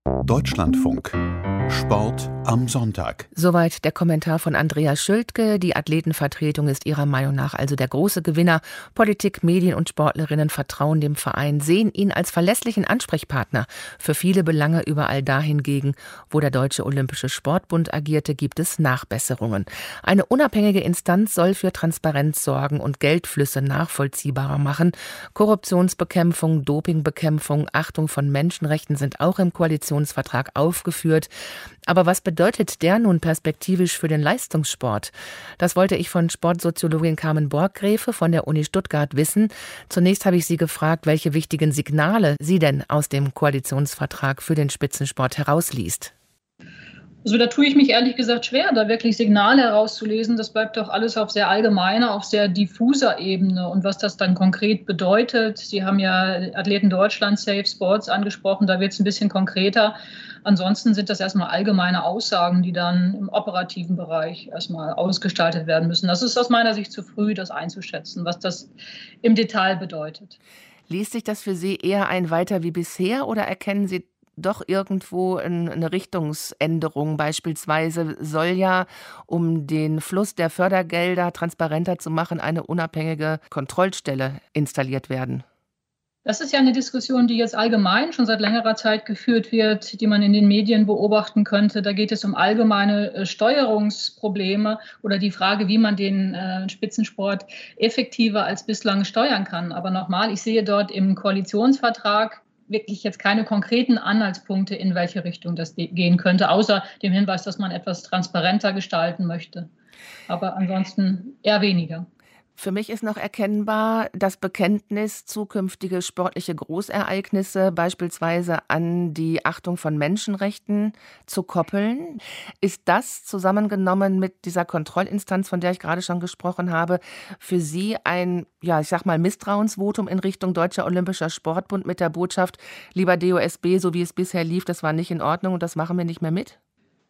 Deutschlandfunk. Sport am Sonntag. Soweit der Kommentar von Andreas Schültke. Die Athletenvertretung ist ihrer Meinung nach also der große Gewinner. Politik, Medien und Sportlerinnen vertrauen dem Verein, sehen ihn als verlässlichen Ansprechpartner für viele Belange. Überall da hingegen, wo der Deutsche Olympische Sportbund agierte, gibt es Nachbesserungen. Eine unabhängige Instanz soll für Transparenz sorgen und Geldflüsse nachvollziehbarer machen. Korruptionsbekämpfung, Dopingbekämpfung, Achtung von Menschenrechten sind auch im Koalitionsvertrag aufgeführt. Aber was bedeutet der nun perspektivisch für den Leistungssport? Das wollte ich von Sportsoziologin Carmen Borggräfe von der Uni Stuttgart wissen. Zunächst habe ich sie gefragt, welche wichtigen Signale sie denn aus dem Koalitionsvertrag für den Spitzensport herausliest. Also da tue ich mich ehrlich gesagt schwer, da wirklich Signale herauszulesen. Das bleibt doch alles auf sehr allgemeiner, auf sehr diffuser Ebene. Und was das dann konkret bedeutet, Sie haben ja Athleten Deutschland, Safe Sports angesprochen, da wird es ein bisschen konkreter. Ansonsten sind das erstmal allgemeine Aussagen, die dann im operativen Bereich erstmal ausgestaltet werden müssen. Das ist aus meiner Sicht zu früh, das einzuschätzen, was das im Detail bedeutet. Liest sich das für Sie eher ein Weiter wie bisher oder erkennen Sie doch irgendwo eine Richtungsänderung? Beispielsweise soll ja, um den Fluss der Fördergelder transparenter zu machen, eine unabhängige Kontrollstelle installiert werden. Das ist ja eine Diskussion, die jetzt allgemein schon seit längerer Zeit geführt wird, die man in den Medien beobachten könnte. Da geht es um allgemeine Steuerungsprobleme oder die Frage, wie man den Spitzensport effektiver als bislang steuern kann. Aber nochmal, ich sehe dort im Koalitionsvertrag wirklich jetzt keine konkreten Anhaltspunkte, in welche Richtung das gehen könnte, außer dem Hinweis, dass man etwas transparenter gestalten möchte. Aber ansonsten eher weniger. Für mich ist noch erkennbar das Bekenntnis, zukünftige sportliche Großereignisse beispielsweise an die Achtung von Menschenrechten zu koppeln. Ist das zusammengenommen mit dieser Kontrollinstanz, von der ich gerade schon gesprochen habe, für Sie ein, Misstrauensvotum in Richtung Deutscher Olympischer Sportbund mit der Botschaft, lieber DOSB, so wie es bisher lief, das war nicht in Ordnung und das machen wir nicht mehr mit?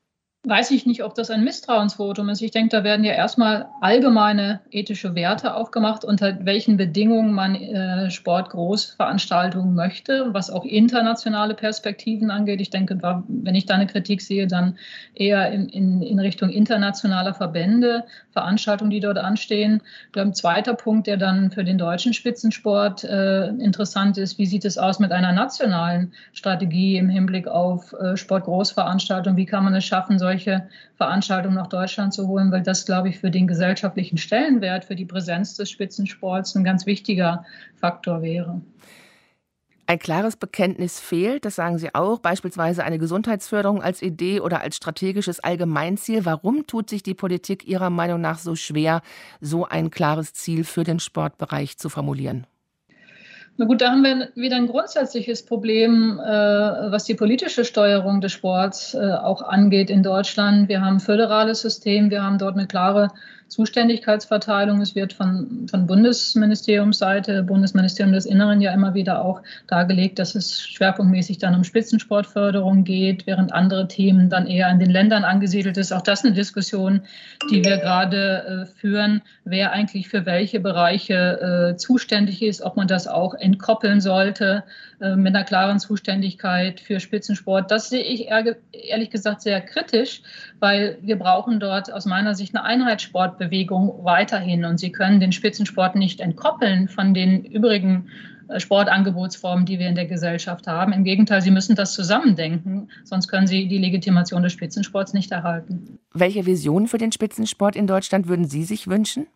Weiß ich nicht, ob das ein Misstrauensvotum ist. Ich denke, da werden ja erstmal allgemeine ethische Werte aufgemacht, unter welchen Bedingungen man Sportgroßveranstaltungen möchte, was auch internationale Perspektiven angeht. Ich denke, wenn ich da eine Kritik sehe, dann eher in Richtung internationaler Verbände, Veranstaltungen, die dort anstehen. Ich glaube, ein zweiter Punkt, der dann für den deutschen Spitzensport interessant ist, wie sieht es aus mit einer nationalen Strategie im Hinblick auf Sportgroßveranstaltungen? Wie kann man es schaffen, solche Veranstaltungen nach Deutschland zu holen, weil das, glaube ich, für den gesellschaftlichen Stellenwert, für die Präsenz des Spitzensports ein ganz wichtiger Faktor wäre. Ein klares Bekenntnis fehlt, das sagen Sie auch, beispielsweise eine Gesundheitsförderung als Idee oder als strategisches Allgemeinziel. Warum tut sich die Politik Ihrer Meinung nach so schwer, so ein klares Ziel für den Sportbereich zu formulieren? Na gut, da haben wir wieder ein grundsätzliches Problem, was die politische Steuerung des Sports auch angeht in Deutschland. Wir haben ein föderales System, wir haben dort eine klare Zuständigkeitsverteilung. Es wird von Bundesministeriumsseite, Bundesministerium des Inneren ja immer wieder auch dargelegt, dass es schwerpunktmäßig dann um Spitzensportförderung geht, während andere Themen dann eher in den Ländern angesiedelt ist. Auch das eine Diskussion, die wir gerade führen, wer eigentlich für welche Bereiche zuständig ist, ob man das auch entkoppeln sollte mit einer klaren Zuständigkeit für Spitzensport. Das sehe ich ehrlich gesagt sehr kritisch, weil wir brauchen dort aus meiner Sicht eine Einheitssportbewegung weiterhin. Und Sie können den Spitzensport nicht entkoppeln von den übrigen Sportangebotsformen, die wir in der Gesellschaft haben. Im Gegenteil, Sie müssen das zusammendenken, sonst können Sie die Legitimation des Spitzensports nicht erhalten. Welche Vision für den Spitzensport in Deutschland würden Sie sich wünschen?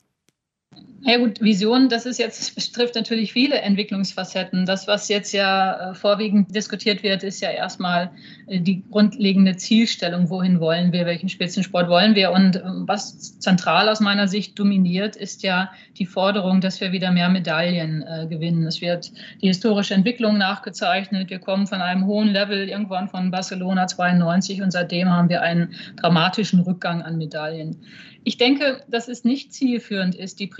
Ja gut, Vision, das betrifft natürlich viele Entwicklungsfacetten. Das, was jetzt ja vorwiegend diskutiert wird, ist ja erstmal die grundlegende Zielstellung. Wohin wollen wir? Welchen Spitzensport wollen wir? Und was zentral aus meiner Sicht dominiert, ist ja die Forderung, dass wir wieder mehr Medaillen gewinnen. Es wird die historische Entwicklung nachgezeichnet. Wir kommen von einem hohen Level irgendwann von Barcelona 92 und seitdem haben wir einen dramatischen Rückgang an Medaillen. Ich denke, dass es nicht zielführend ist, die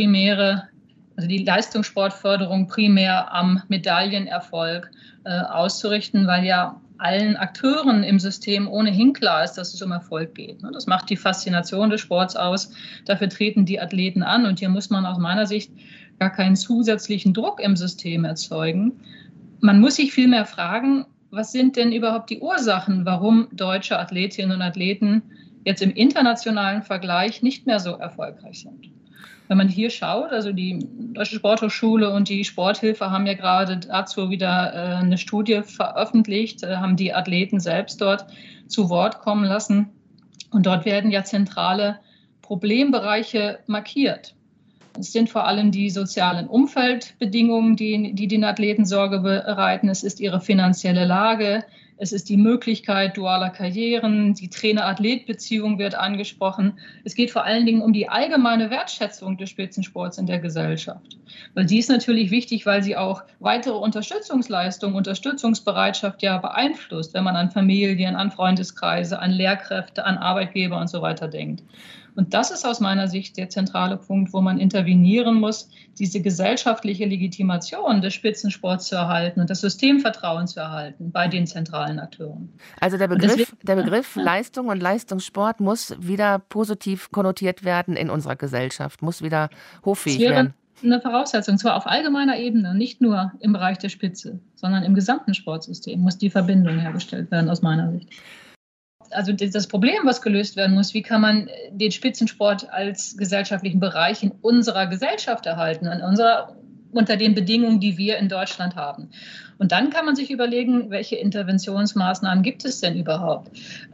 Leistungssportförderung primär am Medaillenerfolg auszurichten, weil ja allen Akteuren im System ohnehin klar ist, dass es um Erfolg geht. Das macht die Faszination des Sports aus. Dafür treten die Athleten an. Und hier muss man aus meiner Sicht gar keinen zusätzlichen Druck im System erzeugen. Man muss sich vielmehr fragen, was sind denn überhaupt die Ursachen, warum deutsche Athletinnen und Athleten jetzt im internationalen Vergleich nicht mehr so erfolgreich sind. Wenn man hier schaut, also die Deutsche Sporthochschule und die Sporthilfe haben ja gerade dazu wieder eine Studie veröffentlicht, haben die Athleten selbst dort zu Wort kommen lassen. Und dort werden ja zentrale Problembereiche markiert. Es sind vor allem die sozialen Umfeldbedingungen, die den Athleten Sorge bereiten. Es ist ihre finanzielle Lage. Es ist die Möglichkeit dualer Karrieren. Die Trainer-Athlet-Beziehung wird angesprochen. Es geht vor allen Dingen um die allgemeine Wertschätzung des Spitzensports in der Gesellschaft. Weil die ist natürlich wichtig, weil sie auch weitere Unterstützungsleistungen, Unterstützungsbereitschaft ja beeinflusst, wenn man an Familien, an Freundeskreise, an Lehrkräfte, an Arbeitgeber und so weiter denkt. Und das ist aus meiner Sicht der zentrale Punkt, wo man intervenieren muss, diese gesellschaftliche Legitimation des Spitzensports zu erhalten und das Systemvertrauen zu erhalten bei den zentralen Akteuren. Also der Begriff Leistung und Leistungssport muss wieder positiv konnotiert werden in unserer Gesellschaft, muss wieder hoffähig werden. Eine Voraussetzung, zwar auf allgemeiner Ebene, nicht nur im Bereich der Spitze, sondern im gesamten Sportsystem muss die Verbindung hergestellt werden, aus meiner Sicht. Also das Problem, was gelöst werden muss, wie kann man den Spitzensport als gesellschaftlichen Bereich in unserer Gesellschaft erhalten, unter den Bedingungen, die wir in Deutschland haben. Und dann kann man sich überlegen, welche Interventionsmaßnahmen gibt es denn überhaupt?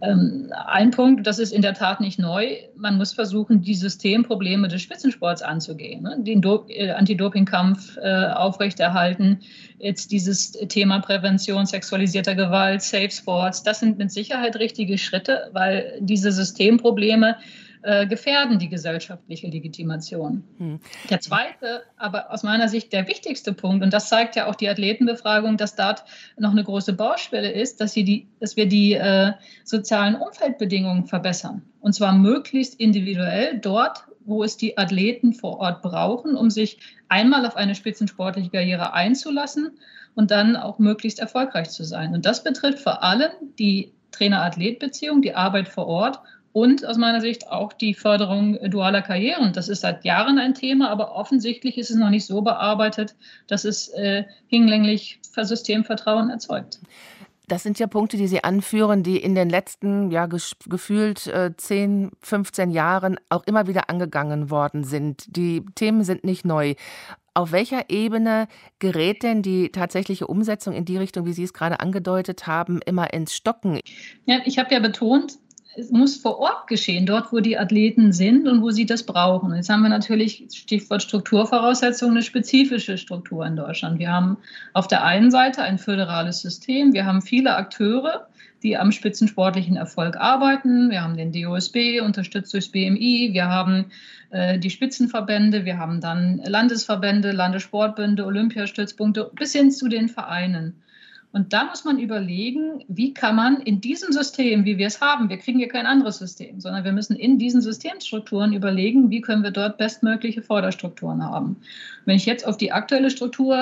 Ein Punkt, das ist in der Tat nicht neu, man muss versuchen, die Systemprobleme des Spitzensports anzugehen, den Anti-Doping-Kampf aufrechterhalten, jetzt dieses Thema Prävention sexualisierter Gewalt, Safe Sports, das sind mit Sicherheit richtige Schritte, weil diese Systemprobleme gefährden die gesellschaftliche Legitimation. Der zweite, aber aus meiner Sicht der wichtigste Punkt, und das zeigt ja auch die Athletenbefragung, dass dort noch eine große Baustelle ist, dass wir die sozialen Umfeldbedingungen verbessern. Und zwar möglichst individuell dort, wo es die Athleten vor Ort brauchen, um sich einmal auf eine spitzensportliche Karriere einzulassen und dann auch möglichst erfolgreich zu sein. Und das betrifft vor allem die Trainer-Athlet-Beziehung, die Arbeit vor Ort und aus meiner Sicht auch die Förderung dualer Karrieren. Das ist seit Jahren ein Thema, aber offensichtlich ist es noch nicht so bearbeitet, dass es hinlänglich Systemvertrauen erzeugt. Das sind ja Punkte, die Sie anführen, die in den letzten, gefühlt 10, 15 Jahren auch immer wieder angegangen worden sind. Die Themen sind nicht neu. Auf welcher Ebene gerät denn die tatsächliche Umsetzung in die Richtung, wie Sie es gerade angedeutet haben, immer ins Stocken? Ja, ich habe ja betont, es muss vor Ort geschehen, dort, wo die Athleten sind und wo sie das brauchen. Jetzt haben wir natürlich, Stichwort Strukturvoraussetzungen, eine spezifische Struktur in Deutschland. Wir haben auf der einen Seite ein föderales System. Wir haben viele Akteure, die am spitzensportlichen Erfolg arbeiten. Wir haben den DOSB, unterstützt durchs BMI. Wir haben die Spitzenverbände. Wir haben dann Landesverbände, Landessportbünde, Olympiastützpunkte bis hin zu den Vereinen. Und da muss man überlegen, wie kann man in diesem System, wie wir es haben, wir kriegen hier kein anderes System, sondern wir müssen in diesen Systemstrukturen überlegen, wie können wir dort bestmögliche Förderstrukturen haben. Wenn ich jetzt auf die aktuelle Struktur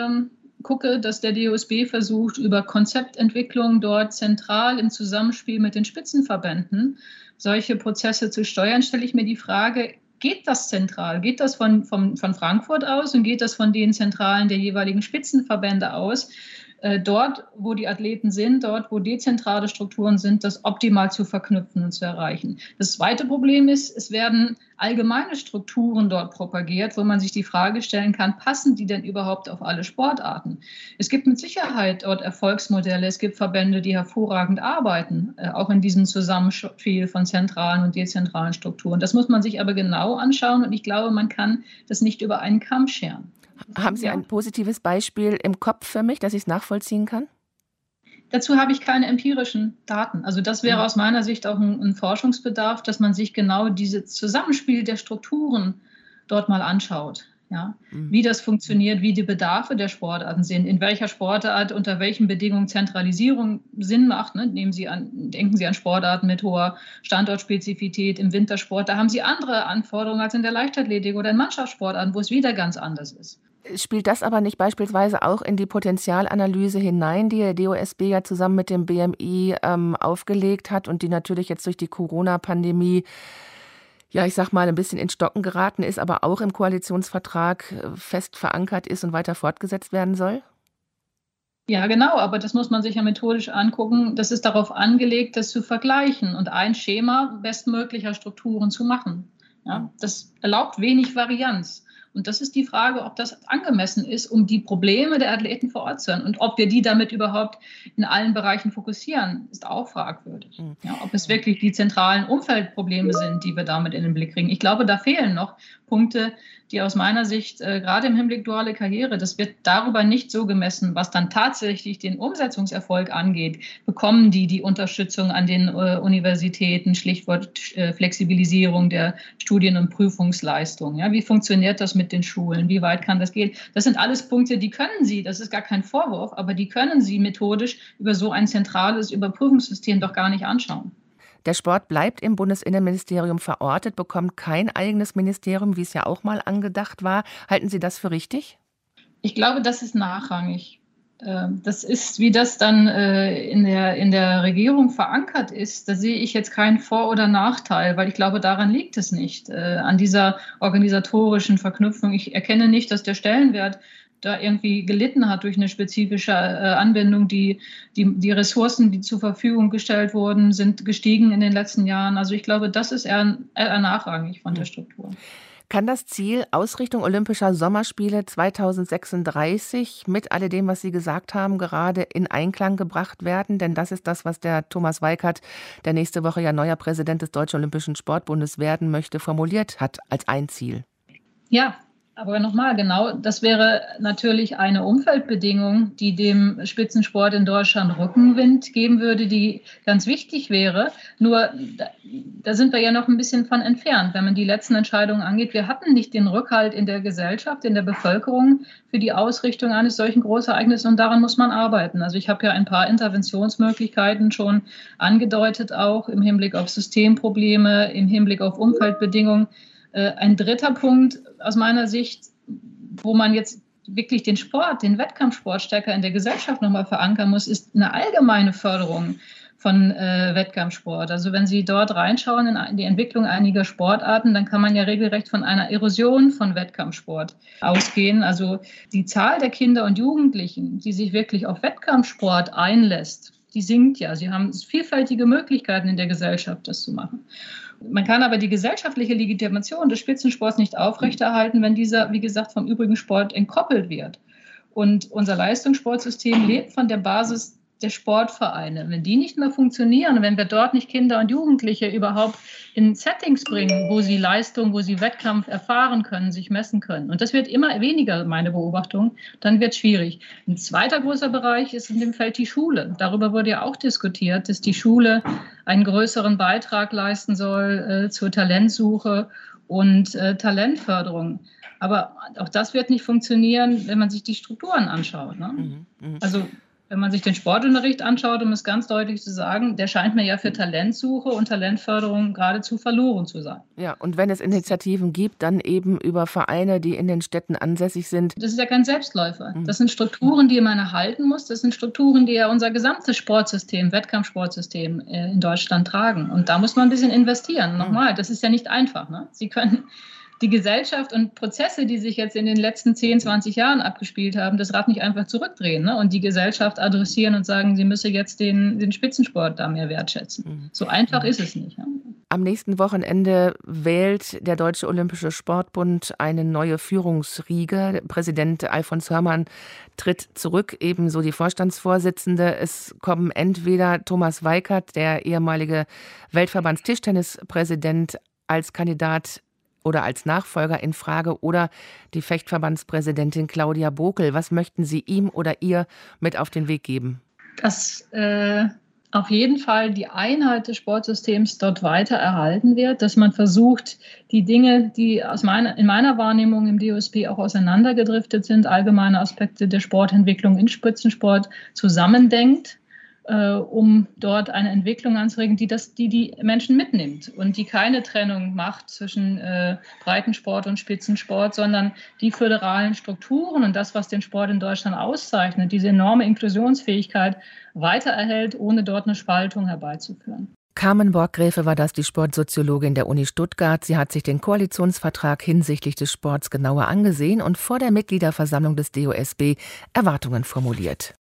gucke, dass der DOSB versucht, über Konzeptentwicklung dort zentral im Zusammenspiel mit den Spitzenverbänden solche Prozesse zu steuern, stelle ich mir die Frage, geht das zentral? Geht das von Frankfurt aus und geht das von den Zentralen der jeweiligen Spitzenverbände aus? Dort, wo die Athleten sind, dort, wo dezentrale Strukturen sind, das optimal zu verknüpfen und zu erreichen. Das zweite Problem ist, es werden allgemeine Strukturen dort propagiert, wo man sich die Frage stellen kann, passen die denn überhaupt auf alle Sportarten? Es gibt mit Sicherheit dort Erfolgsmodelle, es gibt Verbände, die hervorragend arbeiten, auch in diesem Zusammenspiel von zentralen und dezentralen Strukturen. Das muss man sich aber genau anschauen und ich glaube, man kann das nicht über einen Kamm scheren. Haben Sie ein positives Beispiel im Kopf für mich, dass ich es nachvollziehen kann? Dazu habe ich keine empirischen Daten. Also das wäre aus meiner Sicht auch ein Forschungsbedarf, dass man sich genau dieses Zusammenspiel der Strukturen dort mal anschaut. Ja? Wie das funktioniert, wie die Bedarfe der Sportarten sind, in welcher Sportart, unter welchen Bedingungen Zentralisierung Sinn macht. Ne? Denken Sie an Sportarten mit hoher Standortspezifität im Wintersport. Da haben Sie andere Anforderungen als in der Leichtathletik oder in Mannschaftssportarten, wo es wieder ganz anders ist. Spielt das aber nicht beispielsweise auch in die Potenzialanalyse hinein, die der DOSB ja zusammen mit dem BMI aufgelegt hat und die natürlich jetzt durch die Corona-Pandemie, ja, ich sag mal, ein bisschen ins Stocken geraten ist, aber auch im Koalitionsvertrag fest verankert ist und weiter fortgesetzt werden soll? Ja, genau, aber das muss man sich ja methodisch angucken. Das ist darauf angelegt, das zu vergleichen und ein Schema bestmöglicher Strukturen zu machen. Ja, das erlaubt wenig Varianz. Und das ist die Frage, ob das angemessen ist, um die Probleme der Athleten vor Ort zu hören. Und ob wir die damit überhaupt in allen Bereichen fokussieren, ist auch fragwürdig. Ja, ob es wirklich die zentralen Umfeldprobleme sind, die wir damit in den Blick kriegen. Ich glaube, da fehlen noch Punkte, die aus meiner Sicht, gerade im Hinblick duale Karriere, das wird darüber nicht so gemessen, was dann tatsächlich den Umsetzungserfolg angeht. Bekommen die Unterstützung an den Universitäten, Stichwort Flexibilisierung der Studien- und Prüfungsleistung? Ja, wie funktioniert das mit den Schulen? Wie weit kann das gehen? Das sind alles Punkte, die können Sie, das ist gar kein Vorwurf, aber die können Sie methodisch über so ein zentrales Überprüfungssystem doch gar nicht anschauen. Der Sport bleibt im Bundesinnenministerium verortet, bekommt kein eigenes Ministerium, wie es ja auch mal angedacht war. Halten Sie das für richtig? Ich glaube, das ist nachrangig. Das ist, wie das dann in der Regierung verankert ist, da sehe ich jetzt keinen Vor- oder Nachteil, weil ich glaube, daran liegt es nicht, an dieser organisatorischen Verknüpfung. Ich erkenne nicht, dass der Stellenwert da irgendwie gelitten hat durch eine spezifische Anwendung. Die Ressourcen, die zur Verfügung gestellt wurden, sind gestiegen in den letzten Jahren. Also ich glaube, das ist eher nachrangig von der Struktur. Kann das Ziel Ausrichtung Olympischer Sommerspiele 2036 mit alledem, was Sie gesagt haben, gerade in Einklang gebracht werden? Denn das ist das, was der Thomas Weikert, der nächste Woche ja neuer Präsident des Deutschen Olympischen Sportbundes werden möchte, formuliert hat als ein Ziel. Ja, aber nochmal, genau, das wäre natürlich eine Umfeldbedingung, die dem Spitzensport in Deutschland Rückenwind geben würde, die ganz wichtig wäre. Nur, da sind wir ja noch ein bisschen von entfernt, wenn man die letzten Entscheidungen angeht. Wir hatten nicht den Rückhalt in der Gesellschaft, in der Bevölkerung für die Ausrichtung eines solchen Großereignisses und daran muss man arbeiten. Also ich habe ja ein paar Interventionsmöglichkeiten schon angedeutet, auch im Hinblick auf Systemprobleme, im Hinblick auf Umfeldbedingungen. Ein dritter Punkt aus meiner Sicht, wo man jetzt wirklich den Sport, den Wettkampfsport stärker in der Gesellschaft nochmal verankern muss, ist eine allgemeine Förderung von Wettkampfsport. Also wenn Sie dort reinschauen in die Entwicklung einiger Sportarten, dann kann man ja regelrecht von einer Erosion von Wettkampfsport ausgehen. Also die Zahl der Kinder und Jugendlichen, die sich wirklich auf Wettkampfsport einlässt, die sinkt ja. Sie haben vielfältige Möglichkeiten in der Gesellschaft, das zu machen. Man kann aber die gesellschaftliche Legitimation des Spitzensports nicht aufrechterhalten, wenn dieser, wie gesagt, vom übrigen Sport entkoppelt wird. Und unser Leistungssportsystem lebt von der Basis der Sportvereine. Wenn die nicht mehr funktionieren, wenn wir dort nicht Kinder und Jugendliche überhaupt in Settings bringen, wo sie Leistung, wo sie Wettkampf erfahren können, sich messen können. Und das wird immer weniger, meine Beobachtung, dann wird es schwierig. Ein zweiter großer Bereich ist in dem Feld die Schule. Darüber wurde ja auch diskutiert, dass die Schule einen größeren Beitrag leisten soll zur Talentsuche und Talentförderung. Aber auch das wird nicht funktionieren, wenn man sich die Strukturen anschaut. Ne? Also wenn man sich den Sportunterricht anschaut, um es ganz deutlich zu sagen, der scheint mir ja für Talentsuche und Talentförderung geradezu verloren zu sein. Ja, und wenn es Initiativen gibt, dann eben über Vereine, die in den Städten ansässig sind. Das ist ja kein Selbstläufer. Das sind Strukturen, die man erhalten muss. Das sind Strukturen, die ja unser gesamtes Sportsystem, Wettkampfsportsystem in Deutschland tragen. Und da muss man ein bisschen investieren. Nochmal, das ist ja nicht einfach. Ne? Sie können die Gesellschaft und Prozesse, die sich jetzt in den letzten 10, 20 Jahren abgespielt haben, das Rad nicht einfach zurückdrehen, ne? Und die Gesellschaft adressieren und sagen, sie müsse jetzt den Spitzensport da mehr wertschätzen. So einfach ist es nicht. Ne? Am nächsten Wochenende wählt der Deutsche Olympische Sportbund eine neue Führungsriege. Präsident Alfons Hörmann tritt zurück, ebenso die Vorstandsvorsitzende. Es kommen entweder Thomas Weikert, der ehemalige Weltverbands-Tischtennispräsident, als Kandidat oder als Nachfolger in Frage oder die Fechtverbandspräsidentin Claudia Bokel. Was möchten Sie ihm oder ihr mit auf den Weg geben? Dass auf jeden Fall die Einheit des Sportsystems dort weiter erhalten wird, dass man versucht, die Dinge, die in meiner Wahrnehmung im DOSB auch auseinandergedriftet sind, allgemeine Aspekte der Sportentwicklung in Spitzensport zusammendenkt, um dort eine Entwicklung anzuregen, die Menschen mitnimmt und die keine Trennung macht zwischen Breitensport und Spitzensport, sondern die föderalen Strukturen und das, was den Sport in Deutschland auszeichnet, diese enorme Inklusionsfähigkeit weiter erhält, ohne dort eine Spaltung herbeizuführen. Carmen Borggräfe war das, die Sportsoziologin der Uni Stuttgart. Sie hat sich den Koalitionsvertrag hinsichtlich des Sports genauer angesehen und vor der Mitgliederversammlung des DOSB Erwartungen formuliert.